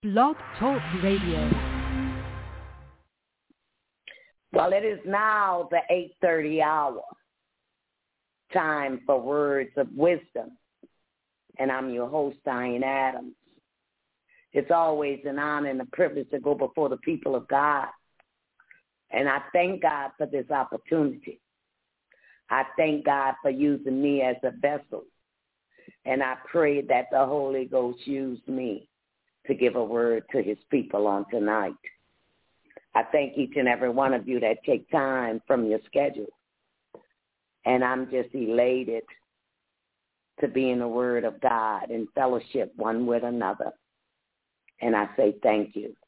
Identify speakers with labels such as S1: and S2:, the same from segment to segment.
S1: Blog Talk Radio.
S2: Well, it is now the 8:30 hour. Time for words of wisdom. And I'm your host, Diane Adams. It's always an honor and a privilege to go before the people of God. And I thank God for this opportunity. I thank God for using me as a vessel. And I pray that the Holy Ghost use me to give a word to his people on tonight. I thank each and every one of you that take time from your schedule. And I'm just elated to be in the Word of God and fellowship one with another. And I say thank you.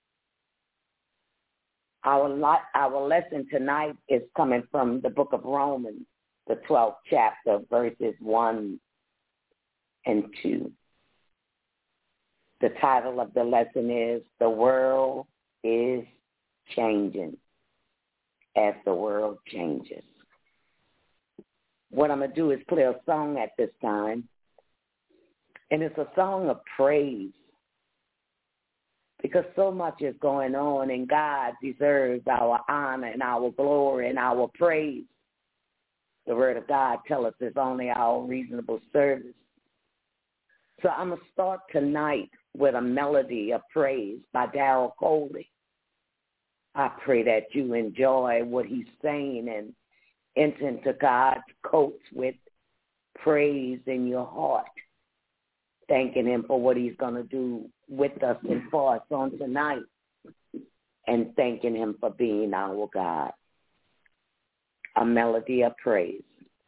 S2: Our lesson tonight is coming from the book of Romans, the 12th chapter, verses 1 and 2. The title of the lesson is, The World is Changing as the World Changes. What I'm going to do is play a song at this time, and it's a song of praise because so much is going on, and God deserves our honor and our glory and our praise. The Word of God tells us it's only our reasonable service. So I'm going to start tonight with a melody of praise by Darrell Coley. I pray that you enjoy what he's saying and enter into God's courts with praise in your heart, thanking him for what he's going to do with us and for us on tonight, and thanking him for being our God. A melody of praise.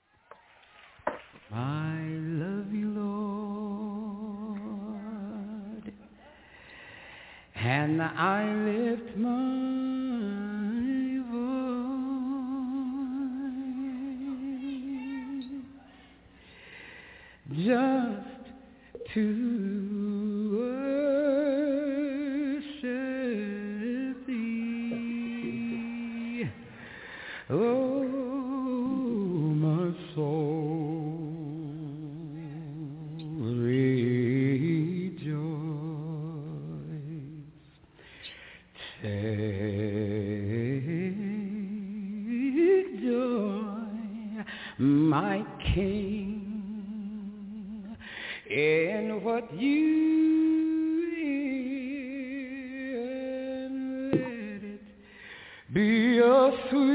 S3: I love you, Lord, and I lift my just to worship thee, oh, my soul, rejoice, take joy, my King, in what you hear, and let it be a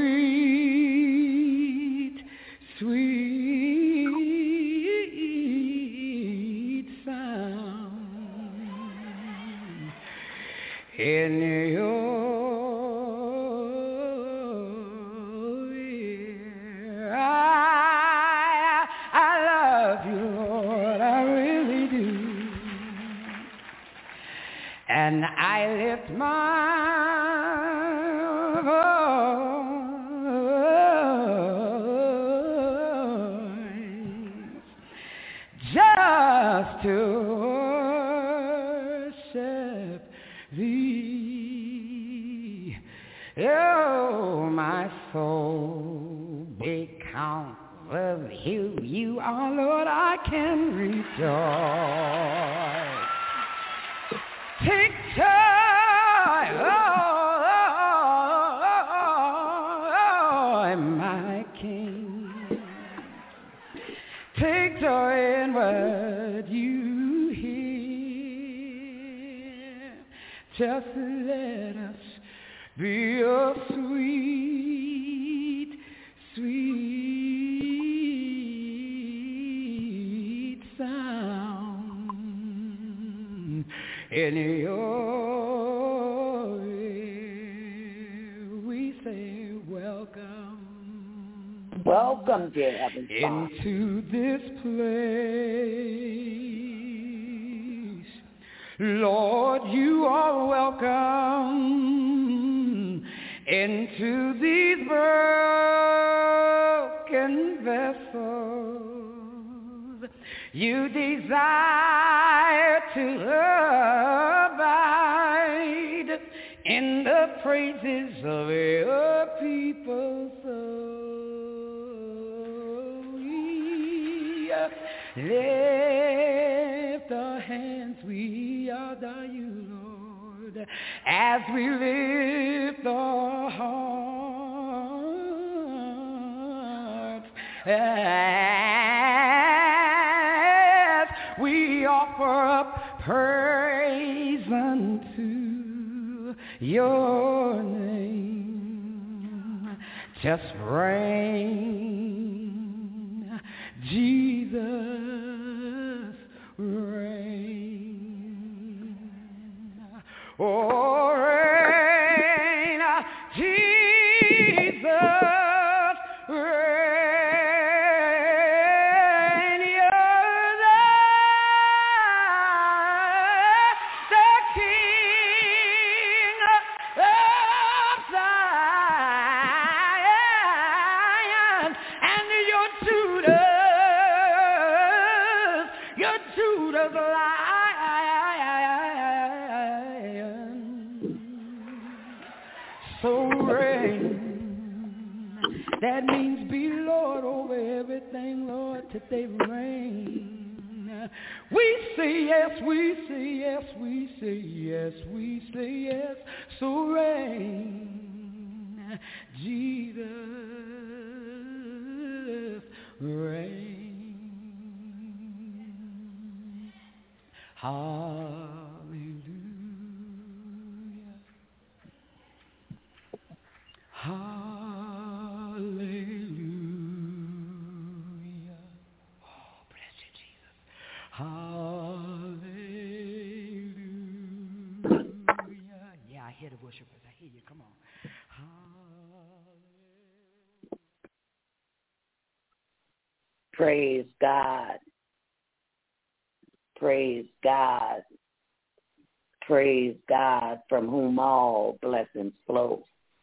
S3: sweet, sweet sound in your ear. I love you, Lord, I really do. And I lift my voice just to worship thee. Oh, my soul, because of who you are, Lord, I can rejoice. Take joy, oh, my King. Take joy in what you hear. Just let us be a sweet, sweet sound in your ear. We say welcome.
S2: Welcome, dear Heavenly Father,
S3: into this place. Lord, you are welcome into these broken vessels. You desire to abide in the praises of your people. So lift our hands, we adore you, Lord. as we lift our hearts, as we offer up praise unto your name. Just reign, Jesus, reign. Oh, reign, Jesus, reign. You're the King of Zion, and your Judah's lion. So reign, that means be Lord over everything, Lord, today reign. We say yes, we say yes, we say yes, we say yes, so reign, Jesus, reign. Hallelujah. Hallelujah. Oh, bless you, Jesus. Hallelujah. Yeah, I hear the worshipers. I hear you. Come on.
S2: Praise God. Praise God. Praise God, from whom all blessings flow.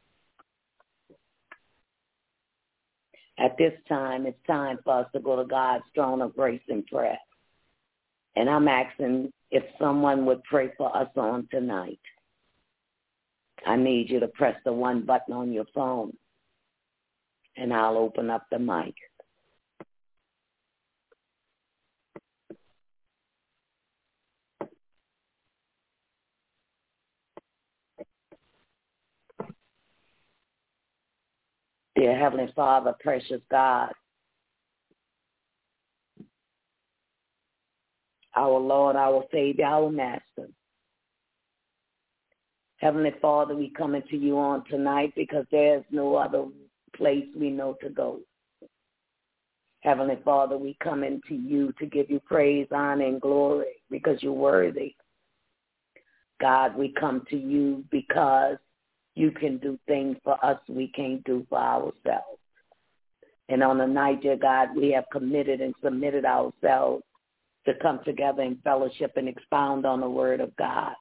S2: At this time, it's time for us to go to God's throne of grace in prayer. And I'm asking if someone would pray for us on tonight. I need you to press the one button on your phone, and I'll open up the mic. Dear Heavenly Father, precious God, our Lord, our Savior, our Master. Heavenly Father, we come into you on tonight because there's no other place we know to go. Heavenly Father, we come into you to give you praise, honor, and glory because you're worthy. God, we come to you because you can do things for us we can't do for ourselves. And on the night, dear God, we have committed and submitted ourselves to come together in fellowship and expound on the word of God.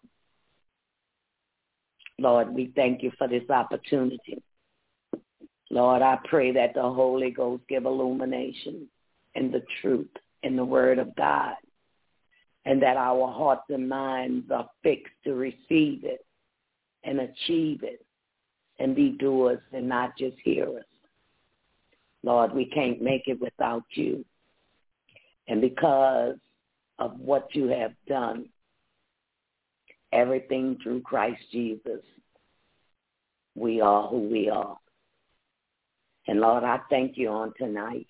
S2: Lord, we thank you for this opportunity. Lord, I pray that the Holy Ghost give illumination and the truth in the word of God, and that our hearts and minds are fixed to receive it and achieve it and be doers and not just hearers. Lord, we can't make it without you. And because of what you have done, everything through Christ Jesus, we are who we are. And Lord, I thank you on tonight.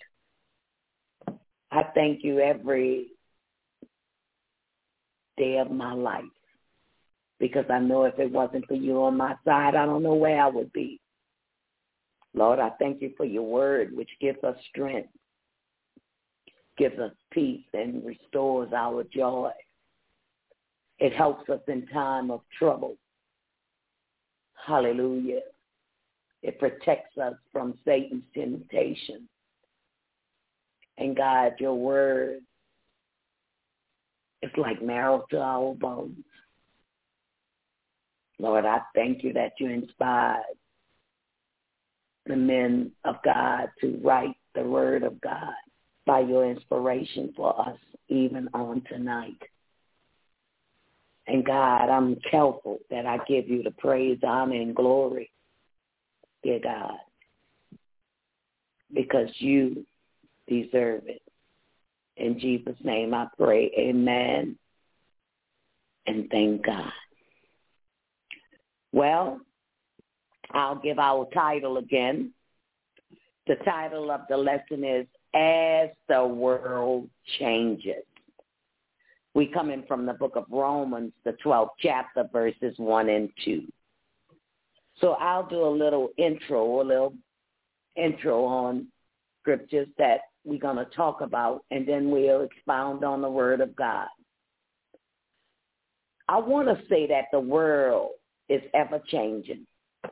S2: I thank you every day of my life, because I know if it wasn't for you on my side, I don't know where I would be. Lord, I thank you for your word, which gives us strength, gives us peace, and restores our joy. It helps us in time of trouble. Hallelujah. It protects us from Satan's temptation. And God, your word is like marrow to our bones. Lord, I thank you that you inspired the men of God to write the word of God by your inspiration for us even on tonight. And God, I'm careful that I give you the praise, honor, and glory, dear God, because you deserve it. In Jesus' name I pray, amen, and thank God. Well, I'll give our title again. The title of the lesson is As the World Changes. We come in from the book of Romans, the 12th chapter, verses 1 and 2. So I'll do a little intro on scriptures that we're going to talk about, and then we'll expound on the Word of God. I want to say that the world is ever changing.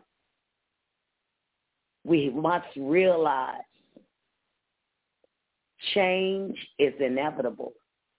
S2: We must realize change is inevitable,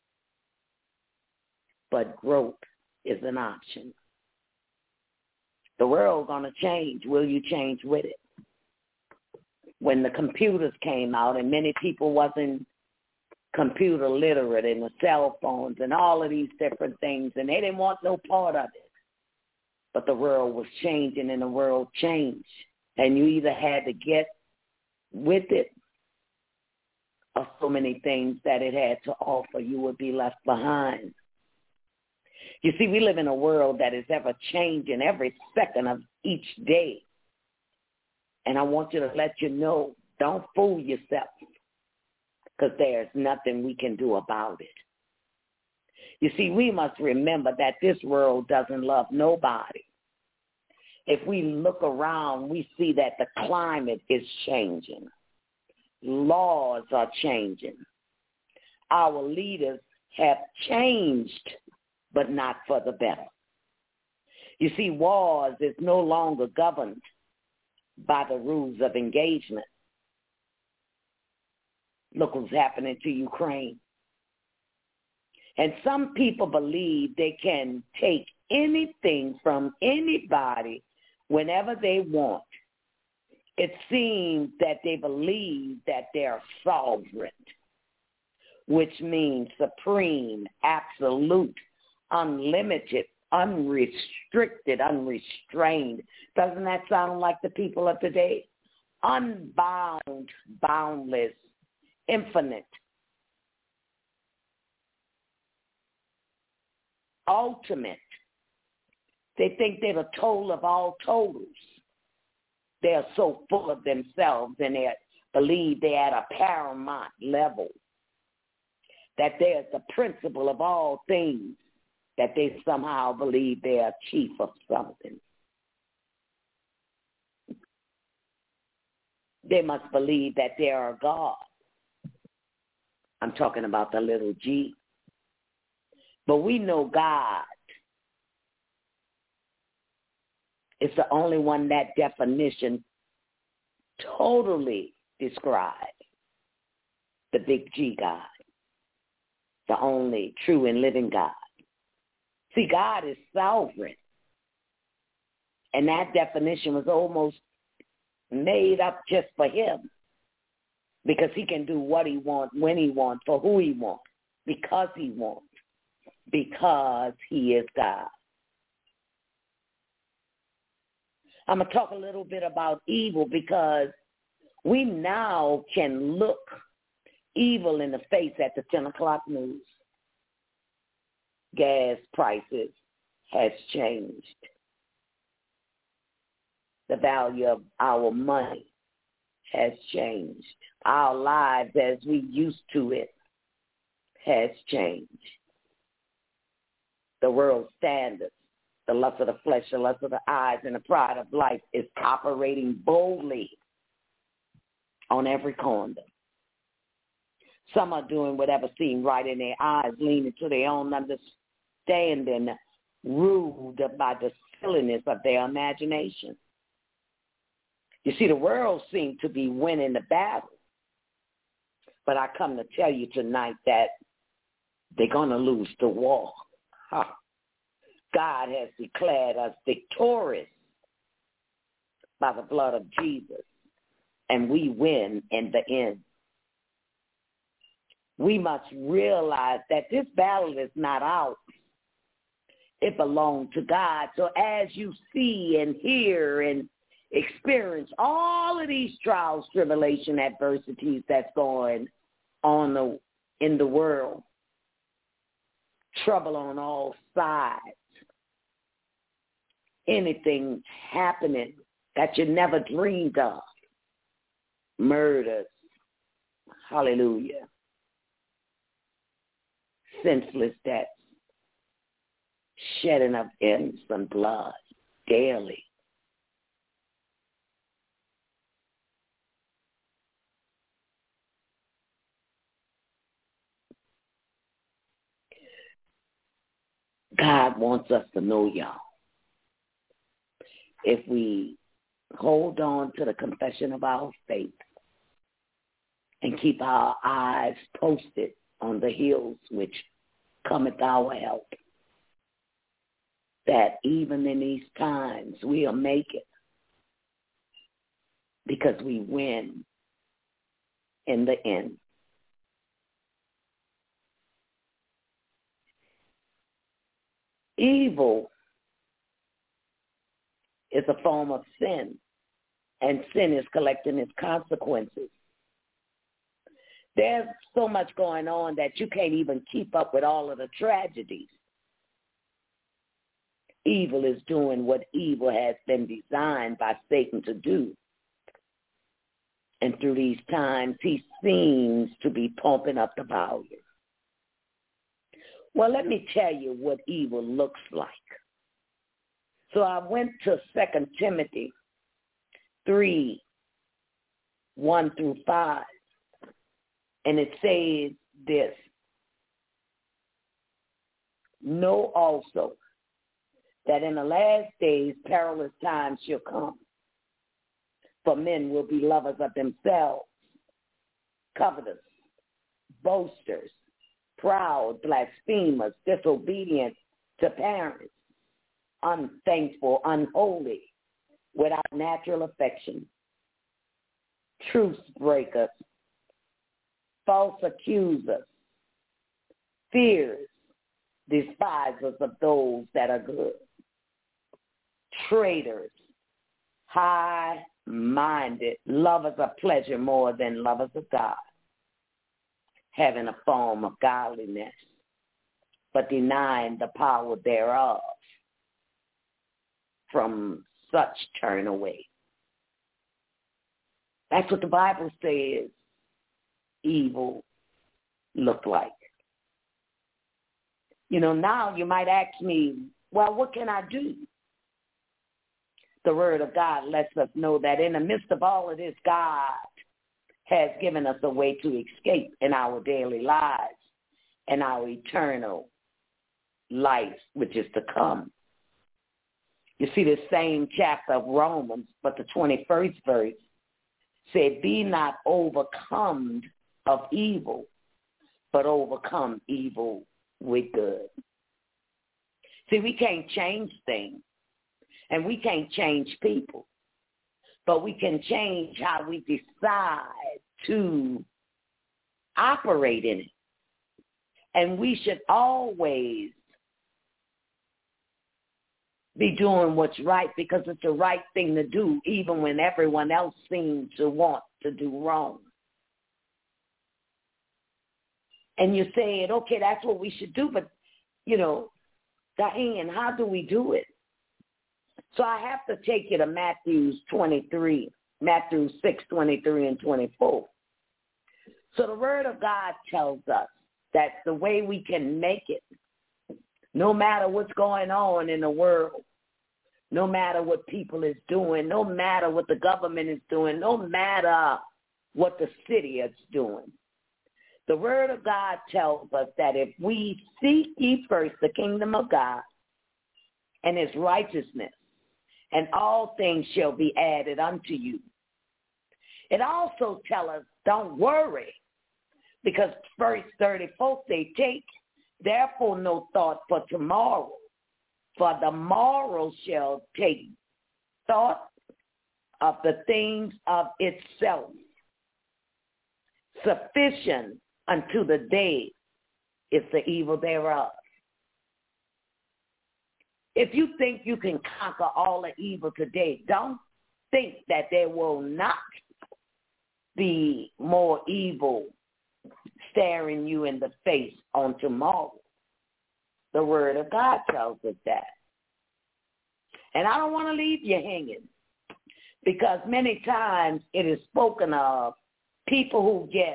S2: but growth is an option. The world going to change. Will you change with it? When the computers came out and many people wasn't computer literate and the cell phones and all of these different things, and they didn't want no part of it. But the world was changing and the world changed. And you either had to get with it or so many things that it had to offer, you would be left behind. You see, we live in a world that is ever changing every second of each day. And I want you to let you know, don't fool yourself, because there's nothing we can do about it. You see, we must remember that this world doesn't love nobody. If we look around, we see that the climate is changing. Laws are changing. Our leaders have changed, but not for the better. You see, wars is no longer governed by the rules of engagement. Look what's happening to Ukraine. And some people believe they can take anything from anybody whenever they want. It seems that they believe that they're sovereign, which means supreme, absolute, unlimited, unrestricted, unrestrained. Doesn't that sound like the people of today? Unbound, boundless, infinite, ultimate. They think they're the total of all totals. They are so full of themselves and they believe they're at a paramount level, that they're the principal of all things, that they somehow believe they are chief of something. They must believe that they are God. I'm talking about the little G. But we know God is the only one that definition totally describes. The big G God, the only true and living God. See, God is sovereign. And that definition was almost made up just for him, because he can do what he wants, when he wants, for who he wants, because he wants, because he is God. I'm going to talk a little bit about evil, because we now can look evil in the face at the 10 o'clock news. Gas prices has changed. The value of our money has changed. Our lives as we used to it has changed. The world standards, the lust of the flesh, the lust of the eyes, and the pride of life is operating boldly on every corner. Some are doing whatever seems right in their eyes, leaning to their own understanding, ruled by the silliness of their imagination. You see, the world seems to be winning the battle. But I come to tell you tonight that they're going to lose the war. God has declared us victorious by the blood of Jesus, and we win in the end. We must realize that this battle is not ours. It belongs to God. So as you see and hear and experience all of these trials, tribulation, adversities that's going on in the world, trouble on all sides, anything happening that you never dreamed of. Murders. Hallelujah. Senseless deaths. Shedding of innocent blood daily. God wants us to know, y'all. If we hold on to the confession of our faith and keep our eyes posted on the hills which cometh our help, that even in these times we'll make it because we win in the end. Evil is a form of sin, and sin is collecting its consequences. There's so much going on that you can't even keep up with all of the tragedies. Evil is doing what evil has been designed by Satan to do. And through these times, he seems to be pumping up the volume. Well, let me tell you what evil looks like. So I went to 2 Timothy 3, 1 through 5, and it says this: know also that in the last days perilous times shall come. For men will be lovers of themselves, covetous, boasters, proud, blasphemers, disobedient to parents, unthankful, unholy, without natural affection, truce breakers, false accusers, fears, despisers of those that are good, traitors, high-minded, lovers of pleasure more than lovers of God, having a form of godliness, but denying the power thereof. From such turn away. That's what the Bible says evil look like. You know, now you might ask me, well, what can I do? The Word of God lets us know that in the midst of all of this, God has given us a way to escape in our daily lives and our eternal life, which is to come. You see the same chapter of Romans, but the 21st verse said, be not overcome of evil, but overcome evil with good. See, we can't change things, and we can't change people, but we can change how we decide to operate in it. And we should always be doing what's right because it's the right thing to do, even when everyone else seems to want to do wrong. And you said, okay, that's what we should do, but, you know, Diane, how do we do it? So I have to take you to Matthew 6, 23 and 24. So the Word of God tells us that the way we can make it, no matter what's going on in the world, no matter what people is doing, no matter what the government is doing, no matter what the city is doing, the Word of God tells us that if we seek ye first the kingdom of God and his righteousness, and all things shall be added unto you. It also tells us don't worry, because verse 34 say, take therefore no thought for tomorrow, for the morrow shall take thought of the things of itself. Sufficient unto the day is the evil thereof. If you think you can conquer all the evil today, don't think that there will not be more evil staring you in the face on tomorrow. The Word of God tells us that. And I don't want to leave you hanging, because many times it is spoken of people who get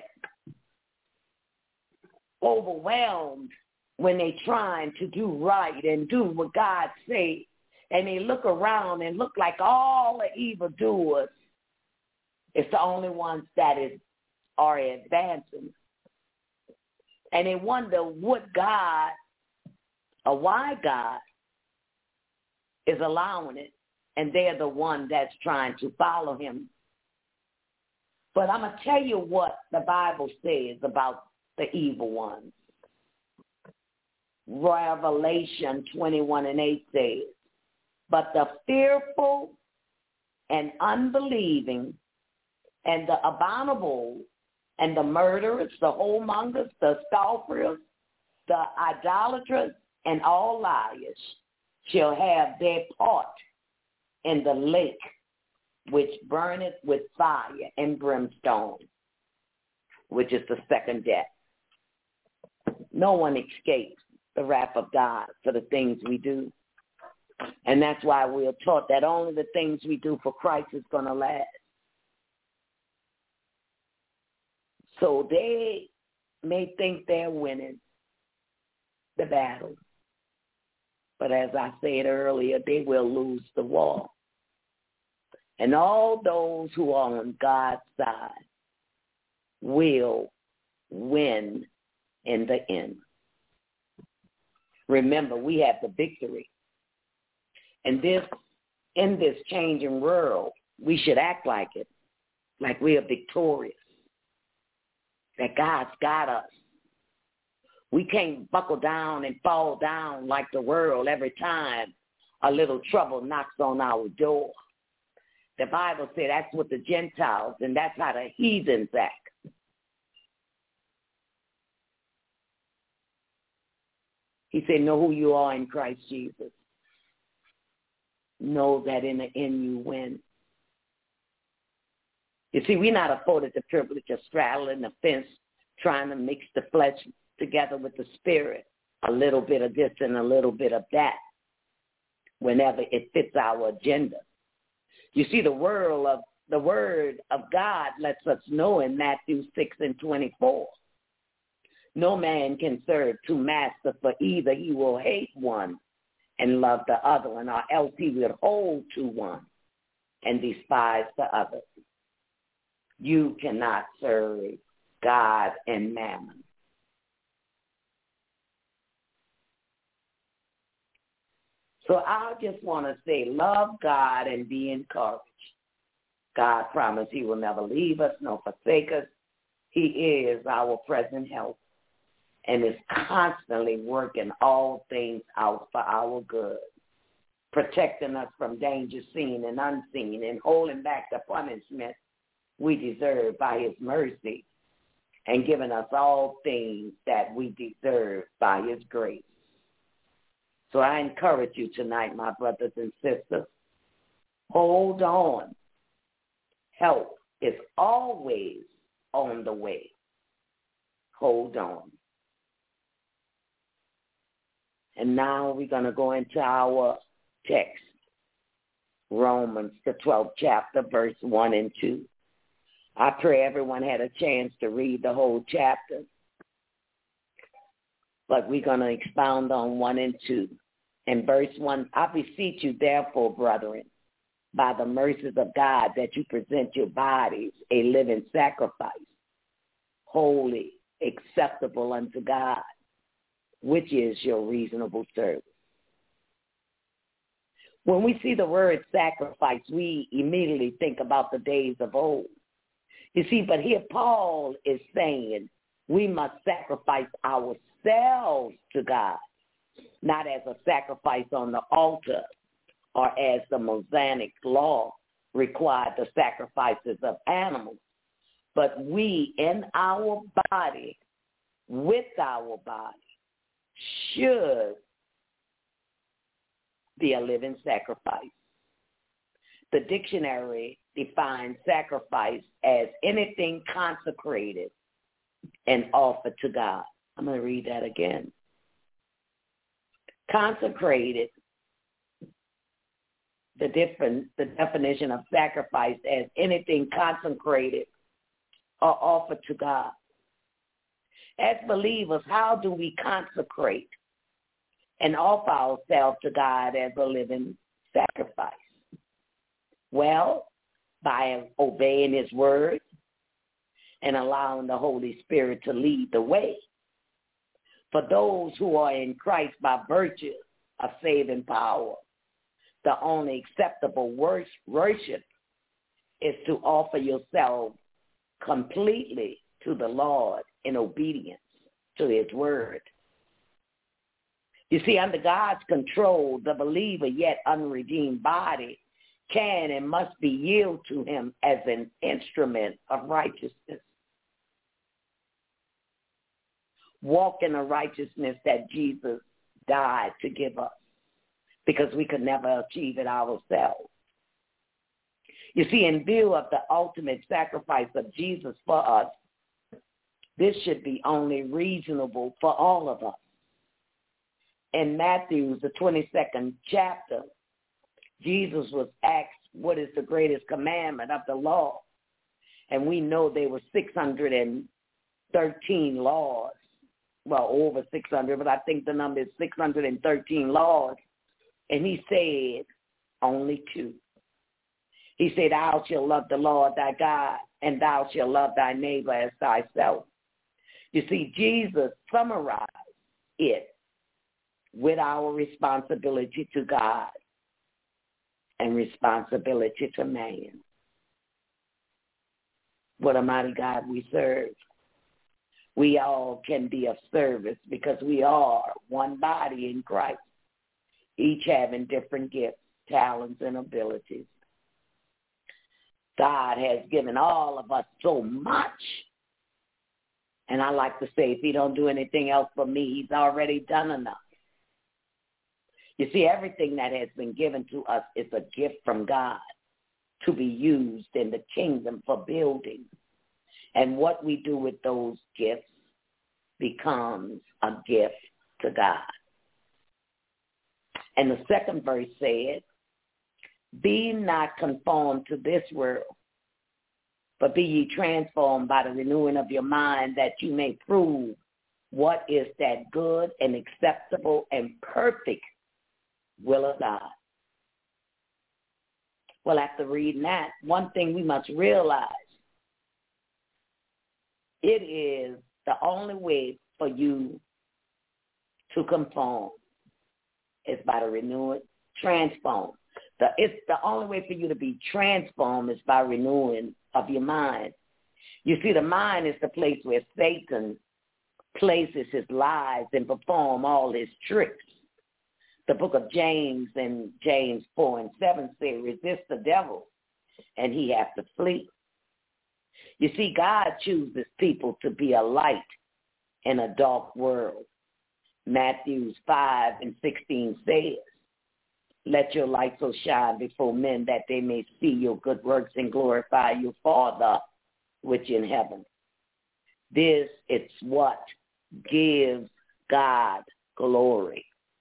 S2: overwhelmed when they trying to do right and do what God says, and they look around and look like all the evildoers. It's the only ones that are advancing. And they wonder what God or why God is allowing it, and they're the one that's trying to follow him. But I'm going to tell you what the Bible says about the evil ones. Revelation 21:8 says, but the fearful and unbelieving and the abominable and the murderers, the whoremongers, the scoffers, the idolaters, and all liars shall have their part in the lake which burneth with fire and brimstone, which is the second death. No one escapes the wrath of God for the things we do. And that's why we are taught that only the things we do for Christ is going to last. So they may think they're winning the battle. But as I said earlier, they will lose the war. And all those who are on God's side will win in the end. Remember, we have the victory. And in this changing world, we should act like it, like we are victorious, that God's got us. We can't buckle down and fall down like the world every time a little trouble knocks on our door. The Bible said that's what the Gentiles, and that's how the heathens act. He said, know who you are in Christ Jesus. Know that in the end you win. You see, we're not afforded the privilege of straddling the fence, trying to mix the flesh together with the spirit, a little bit of this and a little bit of that, whenever it fits our agenda. You see, the word of God lets us know in Matthew 6:24. No man can serve two masters, for either he will hate one and love the other one, or else he will hold to one and despise the other. You cannot serve God and mammon. So I just want to say, love God and be encouraged. God promised he will never leave us nor forsake us. He is our present help and is constantly working all things out for our good, protecting us from danger seen and unseen, and holding back the punishment we deserve by his mercy, and giving us all things that we deserve by his grace. So I encourage you tonight, my brothers and sisters, hold on. Help is always on the way. Hold on. And now we're going to go into our text, Romans, the 12th chapter, verse 1 and 2. I pray everyone had a chance to read the whole chapter, but we're going to expound on 1 and 2. In verse 1, I beseech you, therefore, brethren, by the mercies of God, that you present your bodies a living sacrifice, holy, acceptable unto God, which is your reasonable service. When we see the word sacrifice, we immediately think about the days of old. You see, but here Paul is saying we must sacrifice ourselves to God, not as a sacrifice on the altar or as the Mosaic law required the sacrifices of animals, but we in our body, with our body, should be a living sacrifice. The dictionary defines sacrifice as anything consecrated and offered to God. I'm going to read that again. Consecrated the definition of sacrifice as anything consecrated or offered to God. As believers, how do we consecrate and offer ourselves to God as a living sacrifice? Well, by obeying his word and allowing the Holy Spirit to lead the way. For those who are in Christ by virtue of saving power, the only acceptable worship is to offer yourself completely to the Lord in obedience to his word. You see, under God's control, the believer yet unredeemed body can and must be yielded to him as an instrument of righteousness. Walk in the righteousness that Jesus died to give us, because we could never achieve it ourselves. You see, in view of the ultimate sacrifice of Jesus for us, this should be only reasonable for all of us. In Matthew, the 22nd chapter, Jesus was asked, what is the greatest commandment of the law? And we know there were 613 laws. Well, over 600, but I think the number is 613 laws. And he said only two. He said, thou shalt love the Lord thy God, and thou shalt love thy neighbor as thyself. You see, Jesus summarized it with our responsibility to God and responsibility to man. What a mighty God we serve. We all can be of service because we are one body in Christ, each having different gifts, talents, and abilities. God has given all of us so much. And I like to say, if he don't do anything else for me, he's already done enough. You see, everything that has been given to us is a gift from God to be used in the kingdom for building. And what we do with those gifts becomes a gift to God. And the second verse said, be not conformed to this world, but be ye transformed by the renewing of your mind, that you may prove what is that good and acceptable and perfect will of God. Well, after reading that, one thing we must realize, it is the only way for you to conform is by the renewing, transform. It's the only way for you to be transformed is by renewing of your mind. You see, the mind is the place where Satan places his lies and perform all his tricks. The book of James and James 4:7 say, resist the devil and he has to flee. You see, God chooses people to be a light in a dark world. Matthew 5:16 says, let your light so shine before men that they may see your good works and glorify your Father which in heaven. This is what gives God glory.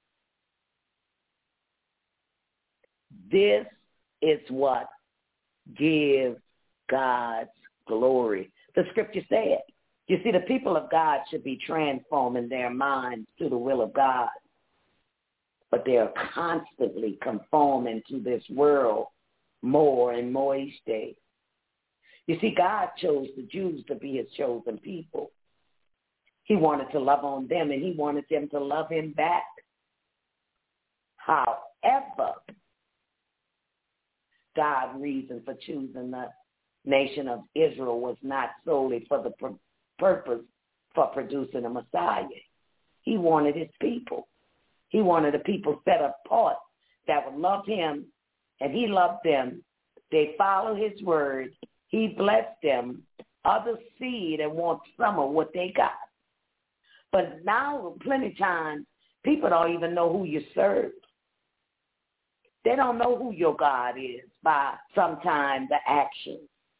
S2: This is what gives God's glory. The scripture said, you see, the people of God should be transforming their minds to the will of God, but they are constantly conforming to this world more and more each day. You see, God chose the Jews to be his chosen people. He wanted to love on them, and he wanted them to love him back. However, God's reason for choosing the nation of Israel was not solely for the purpose for producing a Messiah. He wanted his people. He wanted a people set apart that would love him, and he loved them. They followed his word. He blessed them. Others see it and want some of what they got. But now, plenty of times, people don't even know who you serve. They don't know who your God is by sometimes the actions.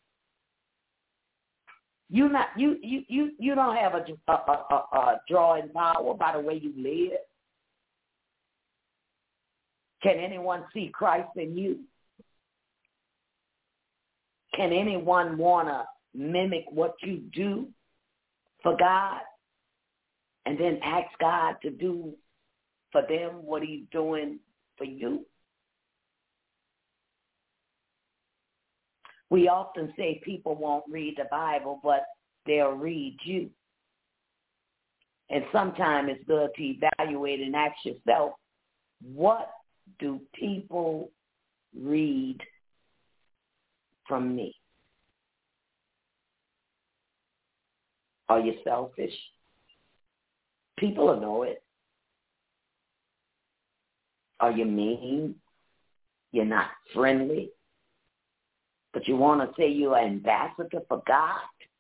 S2: You don't have a drawing power by the way you live. Can anyone see Christ in you? Can anyone want to mimic what you do for God and then ask God to do for them what he's doing for you? We often say people won't read the Bible, but they'll read you. And sometimes it's good to evaluate and ask yourself, what do people read from me? Are you selfish? People will know it. Are you mean? You're not friendly? But you want to say you're an ambassador for God?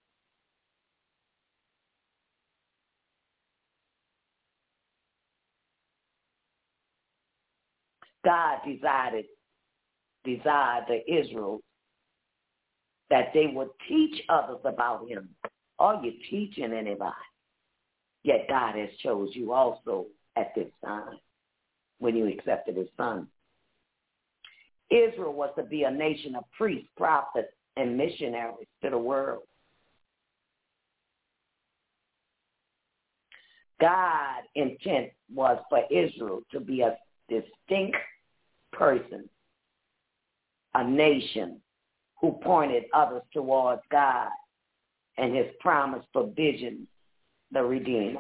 S2: God desired the Israel that they would teach others about him. Are you teaching anybody? Yet God has chose you also at this time when you accepted his son. Israel was to be a nation of priests, prophets, and missionaries to the world. God's intent was for Israel to be a distinct person, a nation who pointed others towards God and his promised provision, the Redeemer.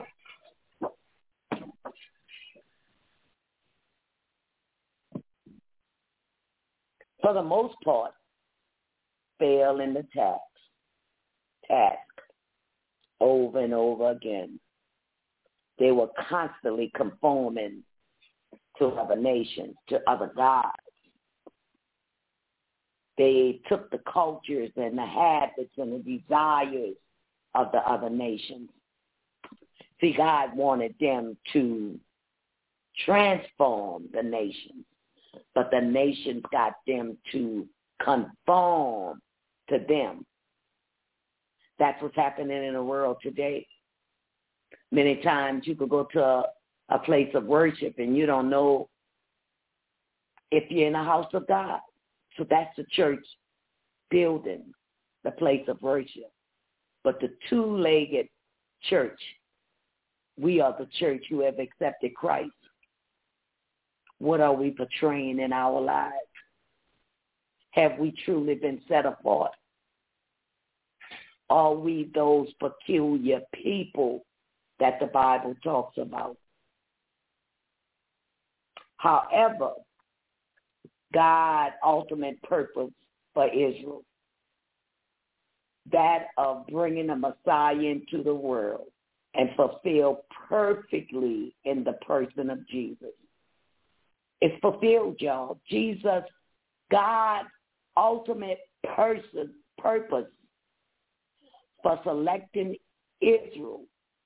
S2: For the most part, fail in the task over and over again. They were constantly conforming to other nations, to other gods. They took the cultures and the habits and the desires of the other nations. See, God wanted them to transform the nations, but the nations got them to conform to them. That's what's happening in the world today. Many times you could go to a place of worship and you don't know if you're in the house of God. So that's the church building, the place of worship. But the two-legged church, we are the church who have accepted Christ. What are we portraying in our lives? Have we truly been set apart? Are we those peculiar people that the Bible talks about? However, God's ultimate purpose for Israel, that of bringing a Messiah into the world and fulfilled perfectly in the person of Jesus. It's fulfilled, y'all. Jesus, God's ultimate purpose for selecting Israel,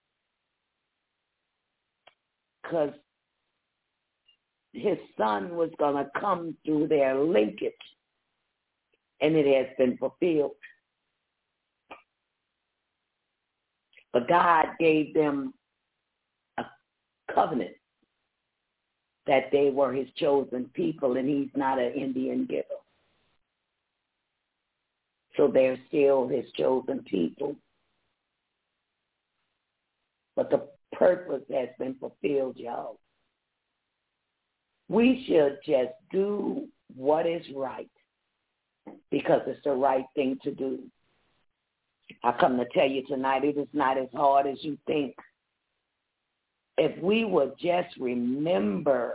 S2: because his son was going to come through their linkage, and it has been fulfilled. But God gave them a covenant that they were his chosen people, and he's not an Indian giver. So they're still his chosen people. But the purpose has been fulfilled, y'all. We should just do what is right because it's the right thing to do. I come to tell you tonight, it is not as hard as you think. If we would just remember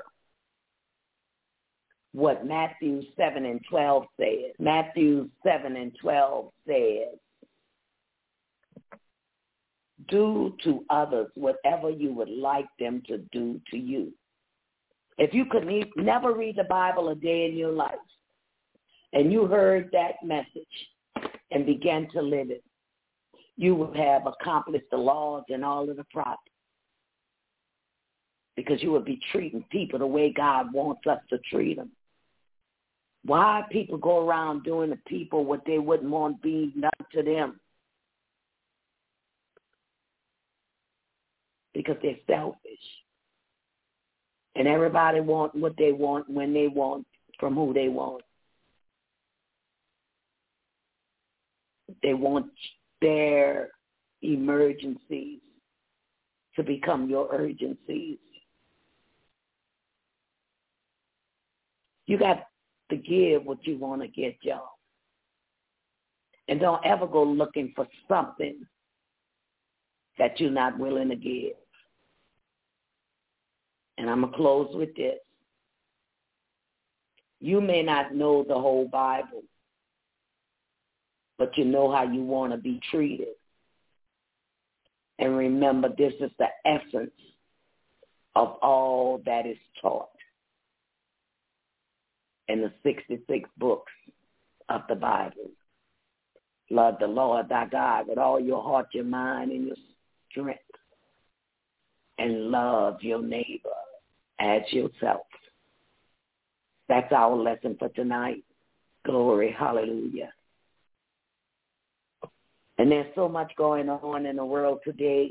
S2: what Matthew 7:12 says. Matthew 7:12 says, do to others whatever you would like them to do to you. If you could never read the Bible a day in your life, and you heard that message and began to live it, you would have accomplished the laws and all of the prophets, because you would be treating people the way God wants us to treat them. Why people go around doing to people what they wouldn't want being done to them? Because they're selfish. And everybody want what they want, when they want, from who they want. They want their emergencies to become your urgencies. You got to give what you want to get, y'all. And don't ever go looking for something that you're not willing to give. And I'm going to close with this. You may not know the whole Bible, but you know how you want to be treated. And remember, this is the essence of all that is taught in the 66 books of the Bible. Love the Lord thy God with all your heart, your mind, and your strength. And love your neighbor as yourself. That's our lesson for tonight. Glory, hallelujah. And there's so much going on in the world today.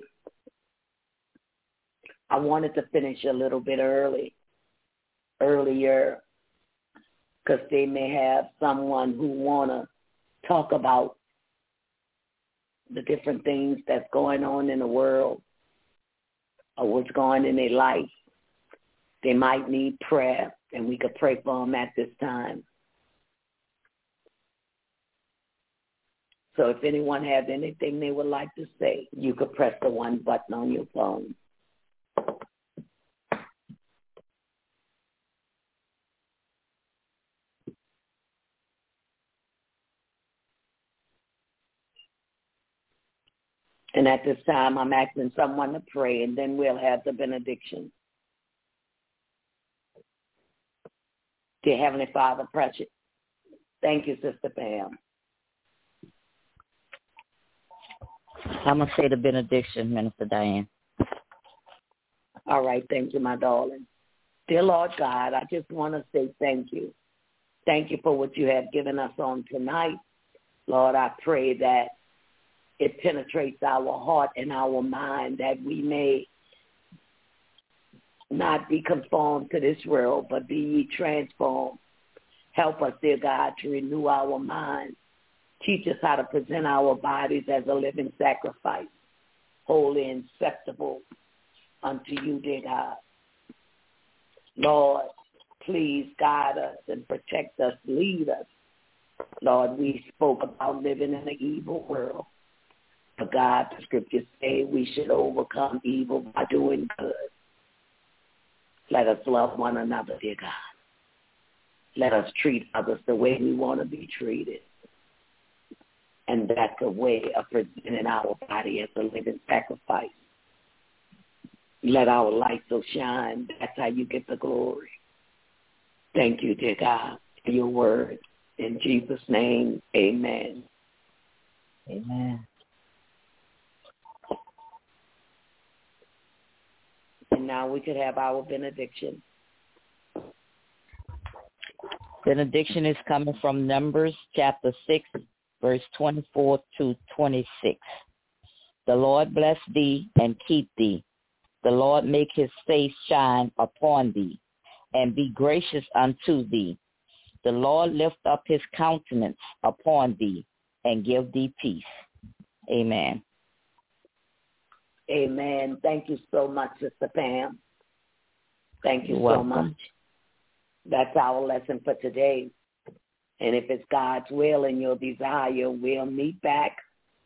S2: I wanted to finish a little bit earlier, because they may have someone who want to talk about the different things that's going on in the world or what's going on in their life. They might need prayer, and we could pray for them at this time. So if anyone has anything they would like to say, you could press the one button on your phone. And at this time, I'm asking someone to pray, and then we'll have the benediction. Dear Heavenly Father, precious, thank you, Sister Pam.
S4: I'm going to say the benediction, Minister Diane.
S2: All right, thank you, my darling. Dear Lord God, I just want to say thank you. Thank you for what you have given us on tonight. Lord, I pray that it penetrates our heart and our mind, that we may not be conformed to this world, but be ye transformed. Help us, dear God, to renew our minds. Teach us how to present our bodies as a living sacrifice, holy and acceptable unto you, dear God. Lord, please guide us and protect us, lead us. Lord, we spoke about living in an evil world. But God, the scriptures say we should overcome evil by doing good. Let us love one another, dear God. Let us treat others the way we want to be treated. And that's a way of presenting our body as a living sacrifice. Let our light so shine. That's how you get the glory. Thank you, dear God, for your word. In Jesus' name, amen.
S4: Amen.
S2: And now we could have our benediction.
S4: Benediction is coming from Numbers chapter 6, verse 24 to 26. The Lord bless thee and keep thee. The Lord make his face shine upon thee and be gracious unto thee. The Lord lift up his countenance upon thee and give thee peace. Amen.
S2: Amen. Thank you so much, Sister Pam. Thank you
S4: You're
S2: so much. That's our lesson for today. And if it's God's will and your desire, we'll meet back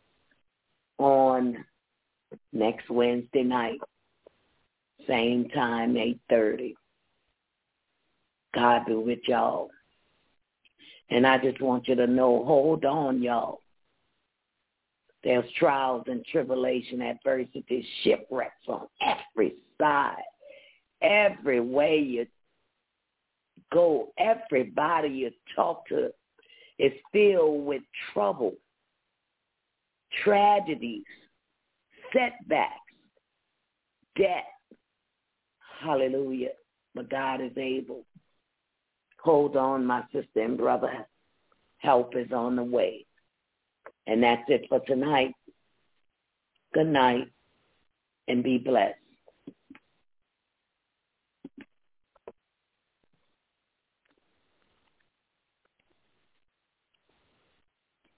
S2: on next Wednesday night, same time, 8:30. God be with y'all. And I just want you to know, hold on, y'all. There's trials and tribulation, adversity, shipwrecks on every side. Every way you go, everybody you talk to is filled with trouble, tragedies, setbacks, death. Hallelujah. But God is able. Hold on, my sister and brother. Help is on the way. And that's it for tonight. Good night and be blessed.